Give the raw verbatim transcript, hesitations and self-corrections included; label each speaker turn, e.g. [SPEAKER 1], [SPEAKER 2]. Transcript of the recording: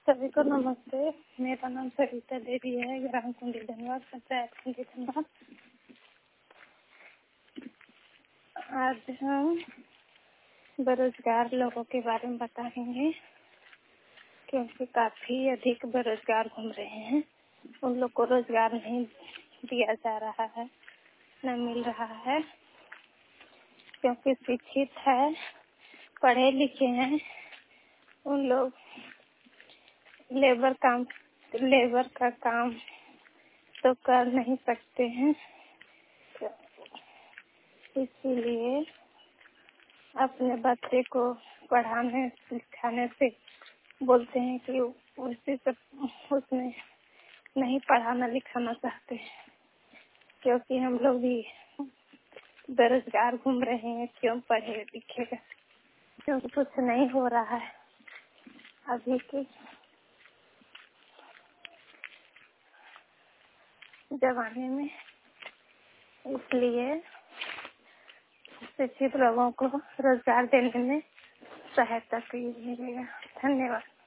[SPEAKER 1] सभी को नमस्ते। मेरा नाम सरिता देवी है, ग्राम कुंडी धनबाद, पंचायत कुंडी धनबाद। आज हम बेरोजगार लोगों के बारे में बताएंगे, क्योंकि काफी अधिक बेरोजगार घूम रहे हैं। उन लोग को रोजगार नहीं दिया जा रहा है, न मिल रहा है, क्योंकि शिक्षित है, पढ़े लिखे हैं। उन लोग लेबर काम लेबर का काम तो कर नहीं सकते हैं, इसीलिए अपने बच्चे को पढ़ाने लिखाने से बोलते हैं कि उसी से उसमें नहीं पढ़ाना लिखाना चाहते हैं, क्योंकि हम लोग भी बेरोजगार घूम रहे हैं। क्यों पढ़े लिखेगा, क्योंकि कुछ नहीं हो रहा है अभी के जमाने में। इसलिए शिक्षित लोगों को रोजगार देने में सहायता की मिलेगा। धन्यवाद।